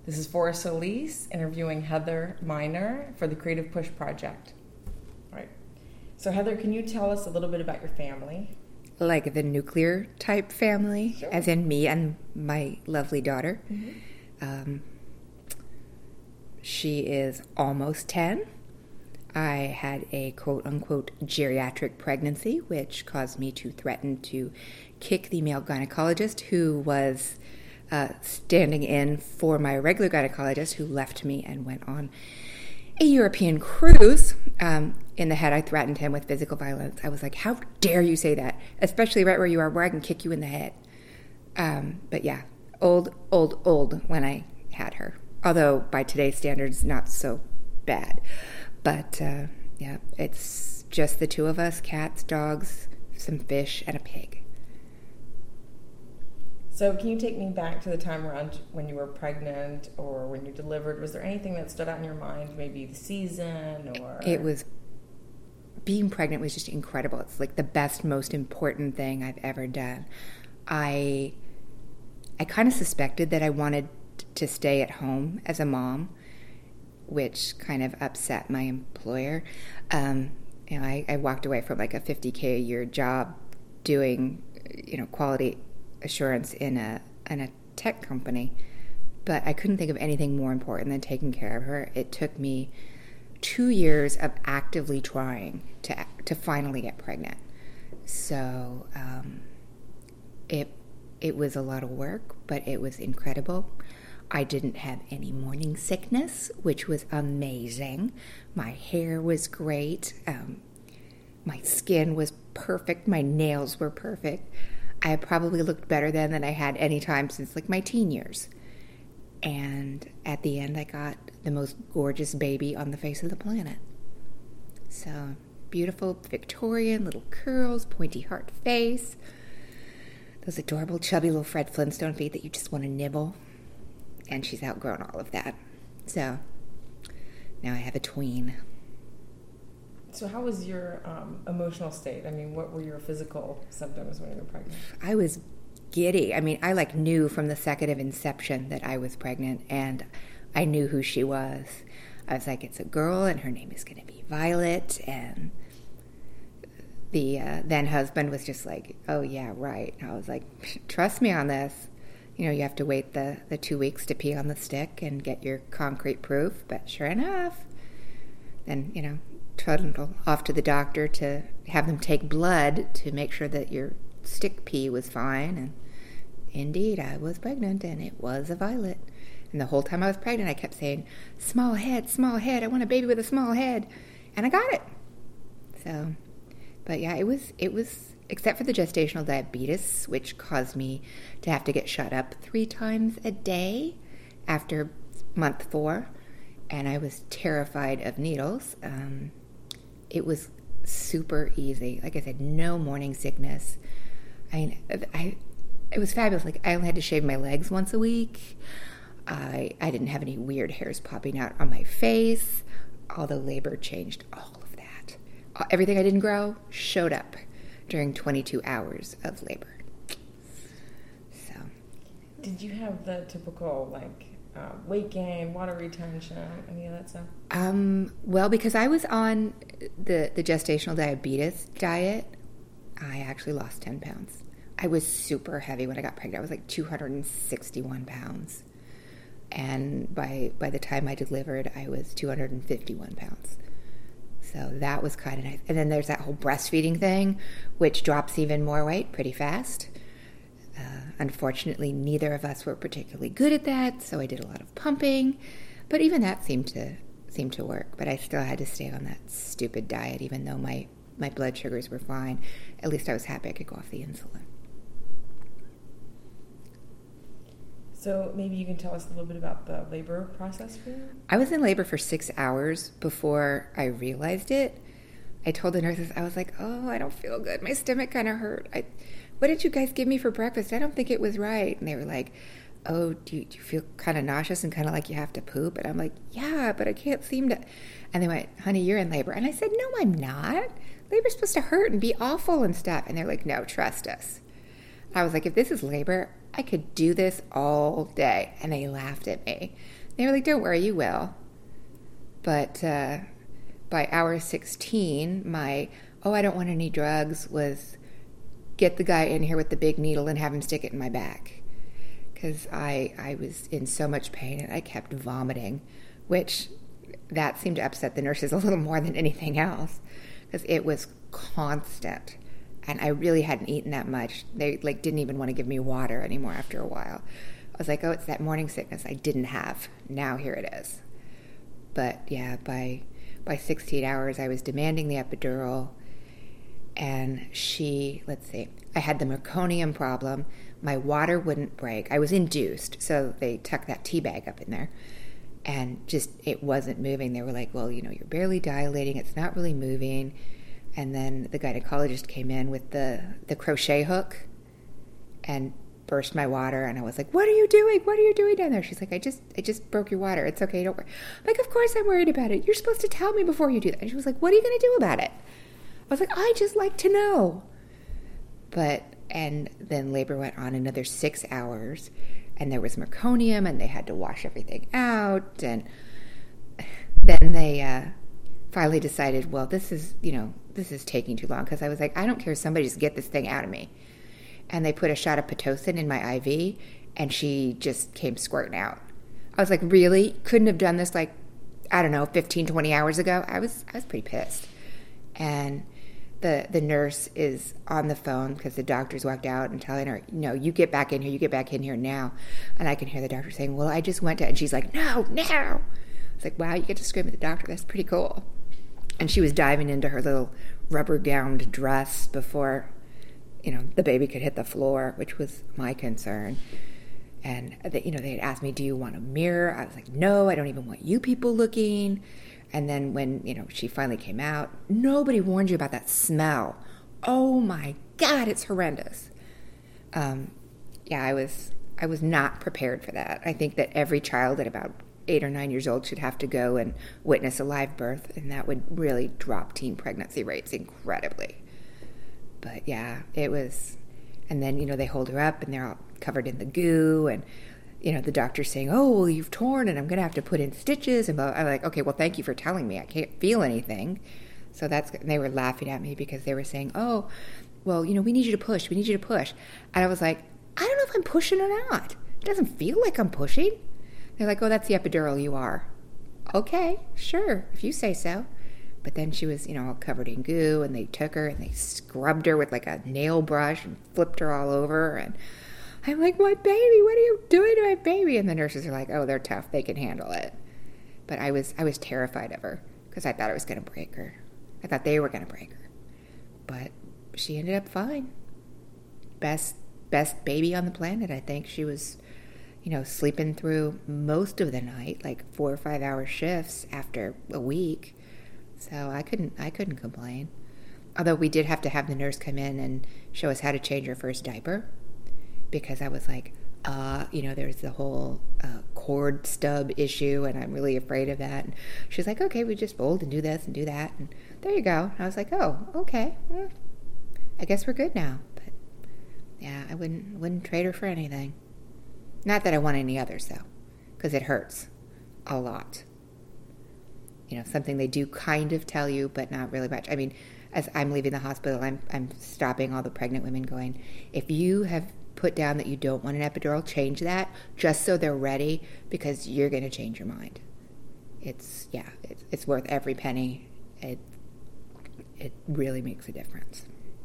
This is Forrest Solis interviewing Heather Miner for the Creative Push Project. All right. So Heather, can you tell us a little bit about your family? Like the nuclear type family, Sure. As in me and my lovely daughter. Mm-hmm. She is almost 10. I had a quote-unquote geriatric pregnancy, which caused me to threaten to kick the male gynecologist who was standing in for my regular gynecologist, who left me and went on a European cruise. In the head, I threatened him with physical violence. I was like, how dare you say that, especially right where you are, where I can kick you in the head. But yeah, old when I had her. Although by today's standards, not so bad. But yeah, it's just the two of us, cats, dogs, some fish, and a pig. So can you take me back to the time around when you were pregnant or when you delivered? Was there anything that stood out in your mind? Maybe the season or... It was... Being pregnant was just incredible. It's like the best, most important thing I've ever done. I kind of suspected that I wanted to stay at home as a mom, which kind of upset my employer. I walked away from like a $50K a year job doing, quality assurance in a tech company, but I couldn't think of anything more important than taking care of her. It took me 2 years of actively trying to finally get pregnant. So it was a lot of work, but it was incredible. I didn't have any morning sickness, which was amazing. My hair was great. My skin was perfect. My nails were perfect. I probably looked better then than I had any time since like my teen years. And at the end, I got the most gorgeous baby on the face of the planet. So beautiful Victorian, little curls, pointy heart face, those adorable chubby little Fred Flintstone feet that you just want to nibble. And she's outgrown all of that. So now I have a tween. So how was your emotional state? I mean, what were your physical symptoms when you were pregnant? I was giddy. I mean, I knew from the second of inception that I was pregnant, and I knew who she was. I was like, it's a girl, and her name is going to be Violet. And the then husband was just like, oh, yeah, right. And I was like, trust me on this. You have to wait the 2 weeks to pee on the stick and get your concrete proof. But sure enough, then, trundle off to the doctor to have them take blood to make sure that your stick pee was fine. And indeed, I was pregnant, and it was a Violet. And the whole time I was pregnant, I kept saying, small head, I want a baby with a small head. And I got it. So, but yeah, it was, except for the gestational diabetes, which caused me to have to get shot up 3 times a day after month 4. And I was terrified of needles. It was super easy. Like I said, no morning sickness. It was fabulous. Like, I only had to shave my legs once a week. I didn't have any weird hairs popping out on my face, although labor changed all of that. Everything I didn't grow showed up during 22 hours of labor. So, did you have the typical, weight gain, water retention, any of that stuff? Well, because I was on the gestational diabetes diet, I actually lost 10 pounds. I was super heavy when I got pregnant. I was like 261 pounds. And by the time I delivered, I was 251 pounds. So that was kind of nice. And then there's that whole breastfeeding thing, which drops even more weight pretty fast. Unfortunately, neither of us were particularly good at that, so I did a lot of pumping. But even that seemed to work. But I still had to stay on that stupid diet, even though my blood sugars were fine. At least I was happy I could go off the insulin. So maybe you can tell us a little bit about the labor process for you? I was in labor for 6 hours before I realized it. I told the nurses, I was like, oh, I don't feel good. My stomach kind of hurt. What did you guys give me for breakfast? I don't think it was right. And they were like, oh, do you feel kind of nauseous and kind of like you have to poop? And I'm like, yeah, but I can't seem to. And they went, honey, you're in labor. And I said, no, I'm not. Labor's supposed to hurt and be awful and stuff. And they're like, no, trust us. I was like, if this is labor, I could do this all day. And they laughed at me. They were like, don't worry, you will. But by hour 16, my, I don't want any drugs was get the guy in here with the big needle and have him stick it in my back. Because I was in so much pain and I kept vomiting, which that seemed to upset the nurses a little more than anything else because it was constant. And I really hadn't eaten that much. They didn't even want to give me water anymore after a while. I was like, it's that morning sickness I didn't have. Now here it is. But yeah, by 16 hours, I was demanding the epidural. And I had the meconium problem. My water wouldn't break. I was induced, so they tucked that tea bag up in there. And just, it wasn't moving. They were like, well, you're barely dilating. It's not really moving. And then the gynecologist came in with the crochet hook and burst my water. And I was like, what are you doing? What are you doing down there? She's like, I just broke your water. It's okay. Don't worry. I'm like, of course I'm worried about it. You're supposed to tell me before you do that. And she was like, what are you going to do about it? I was like, I just like to know. And then labor went on another 6 hours. And there was meconium, and they had to wash everything out. And then they finally decided, well, this is taking too long. Because I was like, I don't care. Somebody just get this thing out of me. And they put a shot of Pitocin in my IV, and she just came squirting out. I was like, really? Couldn't have done this 15, 20 hours ago? I was pretty pissed. And the nurse is on the phone because the doctors walked out and telling her, no, you get back in here now. And I can hear the doctor saying, well, I just went to, and she's like, no. It's like, wow, you get to scream at the doctor. That's pretty cool. And she was diving into her little rubber-gowned dress before, the baby could hit the floor, which was my concern. And, they had asked me, do you want a mirror? I was like, no, I don't even want you people looking. And then when, she finally came out, nobody warned you about that smell. Oh my God, it's horrendous. I was not prepared for that. I think that every child at about 8 or 9 years old should have to go and witness a live birth, and that would really drop teen pregnancy rates incredibly. But yeah, it was, and then, they hold her up and they're all covered in the goo, and the doctor's saying, oh, well, you've torn and I'm going to have to put in stitches. And I'm like, okay, well, thank you for telling me. I can't feel anything. So and they were laughing at me because they were saying, oh, well, we need you to push. We need you to push. And I was like, I don't know if I'm pushing or not. It doesn't feel like I'm pushing. They're like, oh, that's the epidural. You are. Okay, sure, if you say so. But then she was, all covered in goo, and they took her and they scrubbed her with a nail brush and flipped her all over. And I'm like, my baby, what are you doing to my baby? And the nurses are like, oh, they're tough. They can handle it. But I was terrified of her because I thought it was going to break her. I thought they were going to break her. But she ended up fine. Best baby on the planet, I think. She was, sleeping through most of the night, 4 or 5 hour shifts after a week. So I couldn't complain. Although we did have to have the nurse come in and show us how to change her first diaper. Because I was like, there's the whole cord stub issue, and I'm really afraid of that. And she's like, okay, we just fold and do this and do that, and there you go. And I was like, oh, okay, I guess we're good now. But yeah, I wouldn't trade her for anything. Not that I want any others though, because it hurts a lot. Something they do kind of tell you, but not really much. I mean, as I'm leaving the hospital, I'm stopping all the pregnant women, going, if you have put down that you don't want an epidural, change that just so they're ready, because you're going to change your mind. It's worth every penny. It really makes a difference.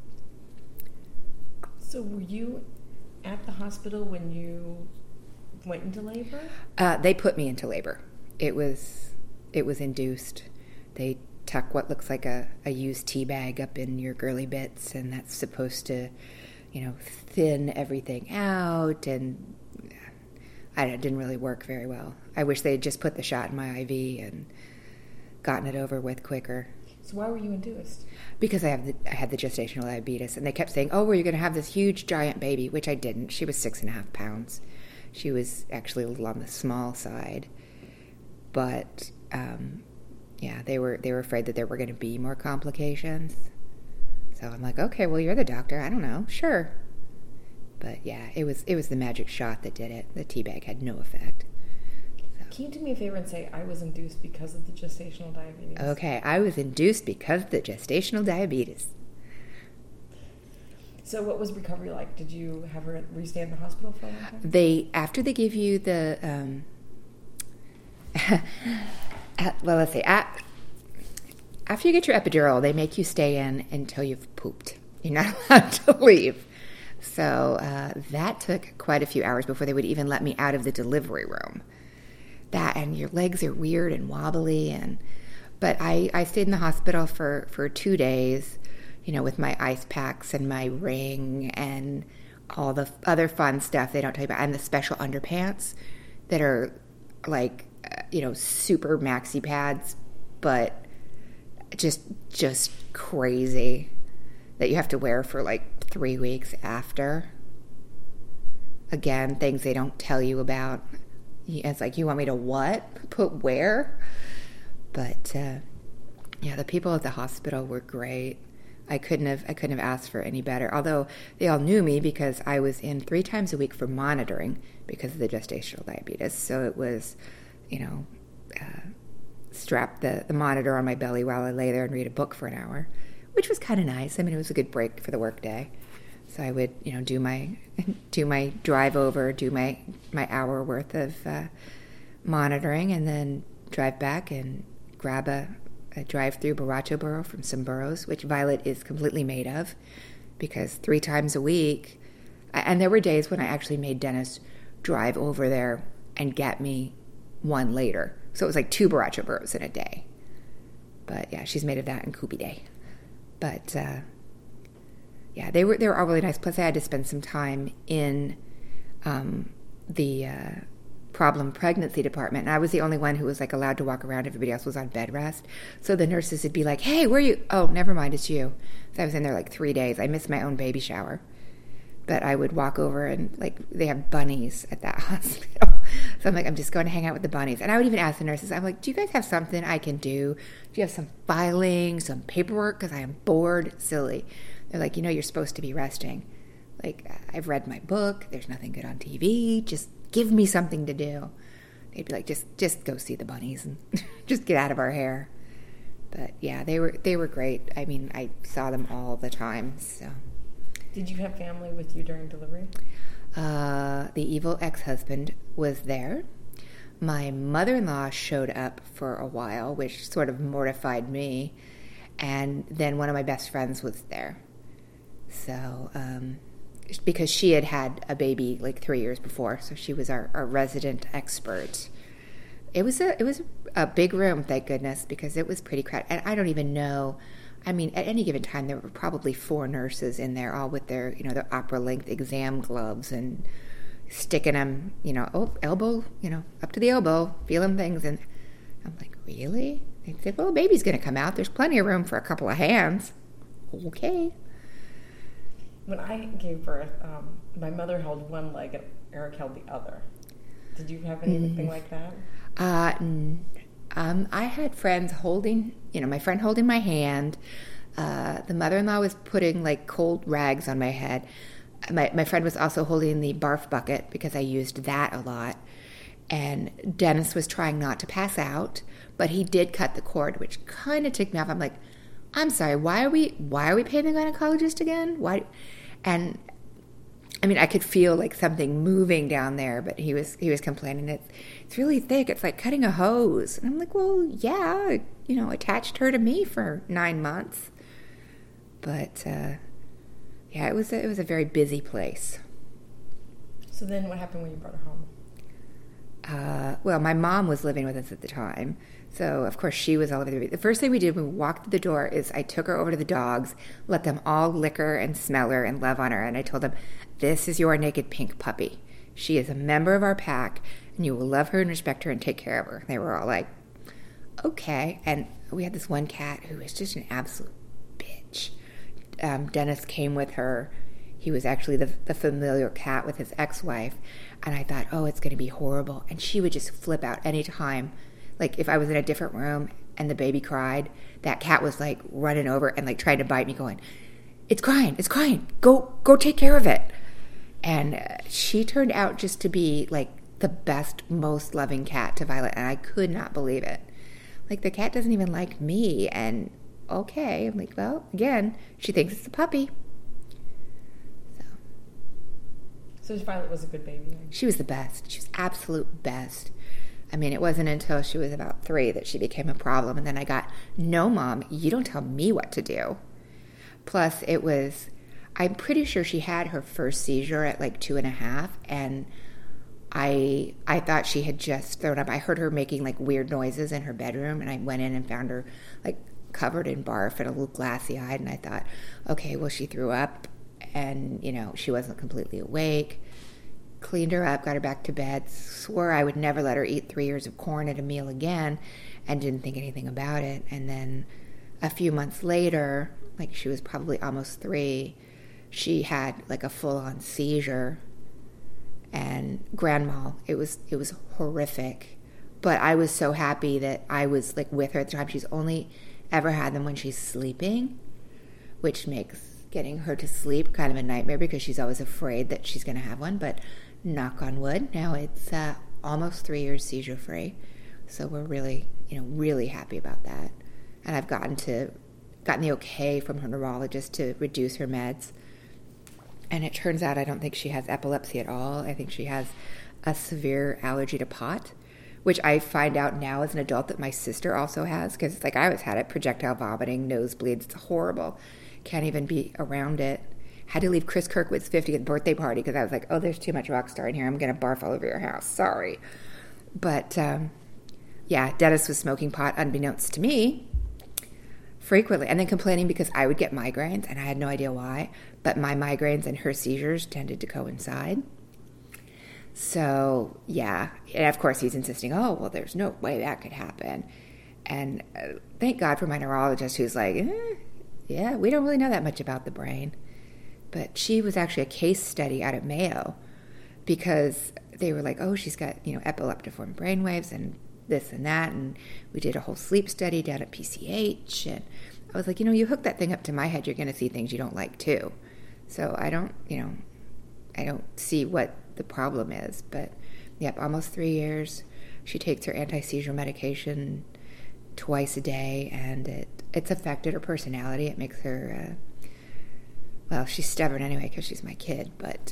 So were you at the hospital when you went into labor? They put me into labor. It was induced. They tuck what looks like a used tea bag up in your girly bits, and that's supposed to thin everything out, and it didn't really work very well. I wish they had just put the shot in my IV and gotten it over with quicker. So why were you induced? Because I had the gestational diabetes, and they kept saying, oh, well, you're going to have this huge giant baby, which I didn't. She was 6.5 pounds. She was actually a little on the small side. But, they were afraid that there were going to be more complications. So I'm like, okay, well, you're the doctor. I don't know. Sure. But yeah, it was the magic shot that did it. The tea bag had no effect. Can you do me a favor and say I was induced because of the gestational diabetes? Okay, I was induced because of the gestational diabetes. So what was recovery like? Did you have her stay in the hospital for a long time? After they give you the, well, let's see, after you get your epidural, they make you stay in until you've pooped. You're not allowed to leave. So that took quite a few hours before they would even let me out of the delivery room. That, and your legs are weird and wobbly, but I stayed in the hospital for 2 days, with my ice packs and my ring and all the other fun stuff they don't tell you about, and the special underpants that are like, super maxi pads, but just crazy, that you have to wear for like 3 weeks after. Again, things they don't tell you about. It's like, you want me to what? Put where? But the people at the hospital were great. I couldn't have asked for any better. Although they all knew me because I was in 3 times a week for monitoring because of the gestational diabetes. So it was, strap the monitor on my belly while I lay there and read a book for an hour, which was kind of nice. I mean, it was a good break for the workday. So I would, do my drive over, do my hour worth of monitoring, and then drive back and grab a drive-through borracho burro from Sombrros, which Violet is completely made of, because 3 times a week, and there were days when I actually made Dennis drive over there and get me one later. So it was like 2 borracho burros in a day. But yeah, she's made of that in Kubi Day. But yeah, they were all really nice. Plus, I had to spend some time in the problem pregnancy department, and I was the only one who was like allowed to walk around. Everybody else was on bed rest. So the nurses would be like, "Hey, where are you? Oh, never mind, it's you." So I was in there like 3 days. I missed my own baby shower, but I would walk over and like they have bunnies at that hospital. So I'm like, I'm just going to hang out with the bunnies. And I would even ask the nurses, I'm like, "Do you guys have something I can do? Do you have some filing, some paperwork? Because I am bored, silly." They're like, "You're supposed to be resting. Like, I've read my book. There's nothing good on TV. Just give me something to do." They'd be like, just go see the bunnies and just get out of our hair. But yeah, they were great. I mean, I saw them all the time. So, did you have family with you during delivery? The evil ex-husband was there. My mother-in-law showed up for a while, which sort of mortified me. And then one of my best friends was there. So, because she had a baby like 3 years before, so she was our resident expert. It was a big room, thank goodness, because it was pretty crowded. And I don't even know. I mean, at any given time, there were probably 4 nurses in there, all with their their opera-length exam gloves and sticking them, elbow, up to the elbow, feeling things. And I'm like, really? They said, "Well, baby's going to come out. There's plenty of room for a couple of hands." Okay. When I gave birth, my mother held one leg and Eric held the other. Did you have anything like that? I had friends holding, my friend holding my hand. The mother-in-law was putting like cold rags on my head. My friend was also holding the barf bucket because I used that a lot. And Dennis was trying not to pass out, but he did cut the cord, which kind of ticked me off. I'm like, "I'm sorry, why are we paying the gynecologist again? Why?" And I mean, I could feel like something moving down there, but he was complaining it's really thick. It's like cutting a hose. And I'm like, "Well, yeah, attached her to me for 9 months." But yeah, it was a very busy place. So then, what happened when you brought her home? Well, my mom was living with us at the time, so of course she was all over the place. The first thing we did when we walked through the door is I took her over to the dogs, let them all lick her and smell her and love on her, and I told them, "This is your naked pink puppy. She is a member of our pack, and you will love her and respect her and take care of her." They were all like, "Okay." And we had this one cat who was just an absolute bitch. Dennis came with her. He was actually the familiar cat with his ex-wife. And I thought, oh, it's going to be horrible. And she would just flip out any time. Like if I was in a different room and the baby cried, that cat was like running over and like trying to bite me going, it's crying. Go take care of it." And she turned out just to be like the best, most loving cat to Violet, and I could not believe it. Like, the cat doesn't even like me, and okay. I'm like, well, again, she thinks it's a puppy. So Violet was a good baby. She was the best. She was absolute best. I mean, it wasn't until she was about 3 that she became a problem. And then I got, no, Mom, you don't tell me what to do. Plus, it was, I'm pretty sure she had her first seizure at like 2.5. And I thought she had just thrown up. I heard her making like weird noises in her bedroom. And I went in and found her like covered in barf and a little glassy-eyed. And I thought, okay, well, she threw up. And, you know, she wasn't completely awake. Cleaned her up, got her back to bed, swore I would never let her eat 3 ears of corn at a meal again, and didn't think anything about it. And then a few months later, like she was probably almost 3, she had like a full-on seizure and grand mal. It was horrific. But I was so happy that I was like with her at the time. She's only ever had them when she's sleeping, which makes getting her to sleep kind of a nightmare because she's always afraid that she's going to have one. But knock on wood, now it's almost 3 years seizure free, so we're really, really happy about that. And I've gotten the okay from her neurologist to reduce her meds, and it turns out I don't think she has epilepsy at all. I think she has a severe allergy to pot, which I find out now as an adult that my sister also has, because it's like I always had it: projectile vomiting, nosebleeds. It's horrible. Can't even be around it. Had to leave Chris Kirkwood's 50th birthday party because I was like, oh, there's too much rock star in here. I'm going to barf all over your house. Sorry. But, yeah, Dennis was smoking pot unbeknownst to me frequently, and then complaining because I would get migraines, and I had no idea why. But my migraines and her seizures tended to coincide. So, yeah. And, of course, he's insisting, oh, well, there's no way that could happen. And thank God for my neurologist who's like, yeah, we don't really know that much about the brain. But she was actually a case study out of Mayo because they were like, oh, she's got, epileptiform brainwaves and this and that. And we did a whole sleep study down at PCH. And I was like, you hook that thing up to my head, you're going to see things you don't like too. So I don't see what the problem is. But, yep, almost 3 years. She takes her anti-seizure medication twice a day, and it's affected her personality. It makes her, she's stubborn anyway because she's my kid, but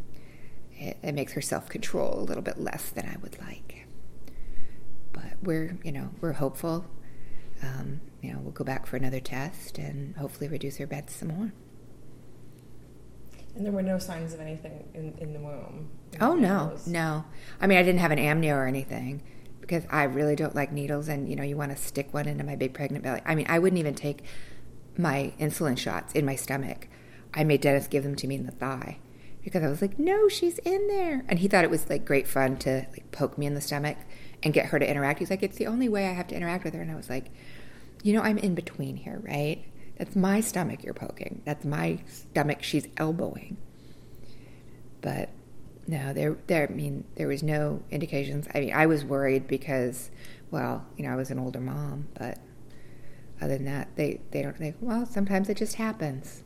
it makes her self-control a little bit less than I would like. But we're hopeful. We'll go back for another test and hopefully reduce her meds some more. And there were no signs of anything in the womb? Oh, no. I mean, I didn't have an amnio or anything, because I really don't like needles, and, you want to stick one into my big pregnant belly. I mean, I wouldn't even take my insulin shots in my stomach. I made Dennis give them to me in the thigh, because I was like, no, she's in there. And he thought it was, like, great fun to, like, poke me in the stomach and get her to interact. He's like, it's the only way I have to interact with her. And I was like, I'm in between here, right? That's my stomach you're poking. That's my stomach she's elbowing. But no, there was no indications. I mean, I was worried because, I was an older mom, but other than that, they don't think, well, sometimes it just happens.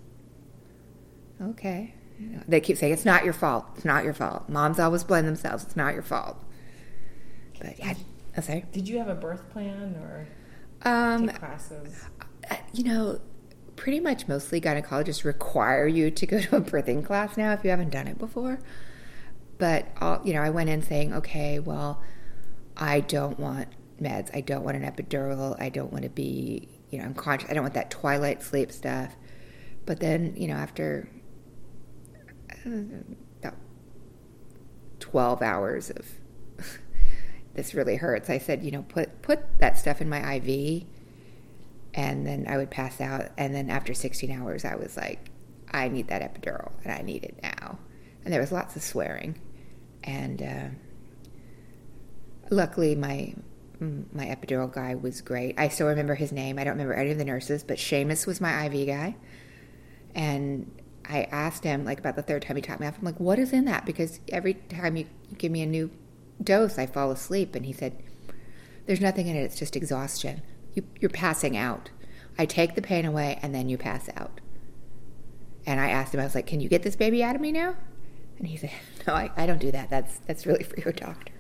Okay. They keep saying, it's not your fault. It's not your fault. Moms always blame themselves. It's not your fault. But yeah, I'm sorry. Did you have a birth plan or take classes? Pretty much mostly gynecologists require you to go to a birthing class now if you haven't done it before. But, I went in saying, okay, well, I don't want meds. I don't want an epidural. I don't want to be, unconscious. I don't want that twilight sleep stuff. But then, after about 12 hours of this really hurts, I said, put that stuff in my IV, and then I would pass out. And then after 16 hours, I was like, I need that epidural, and I need it now. And there was lots of swearing. And luckily, my epidural guy was great. I still remember his name. I don't remember any of the nurses, but Seamus was my IV guy. And I asked him, like, about the third time he topped me off, I'm like, what is in that? Because every time you give me a new dose, I fall asleep. And he said, there's nothing in it. It's just exhaustion. You're passing out. I take the pain away, and then you pass out. And I asked him, I was like, can you get this baby out of me now? And he said, no, I don't do that. That's really for your doctor.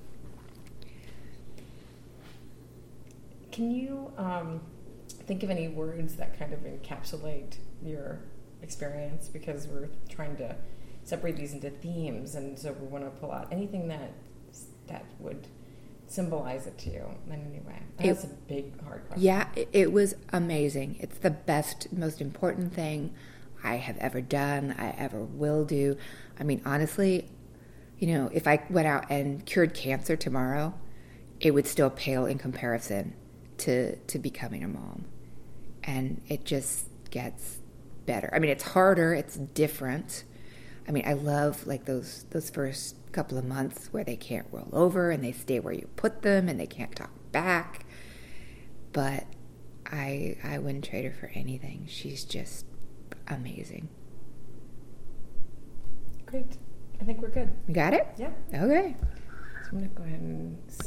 Can you think of any words that kind of encapsulate your experience? Because we're trying to separate these into themes, and so we want to pull out anything that would symbolize it to you in any way. That's a big, hard question. Yeah, it was amazing. It's the best, most important thing I have ever done, I ever will do. I mean, honestly, if I went out and cured cancer tomorrow, it would still pale in comparison to becoming a mom. And it just gets better. I mean, it's harder, it's different. I mean, I love like those first couple of months where they can't roll over and they stay where you put them and they can't talk back. But I wouldn't trade her for anything. She's just amazing. Great. I think we're good. You got it? Yeah. Okay. So I'm going to go ahead and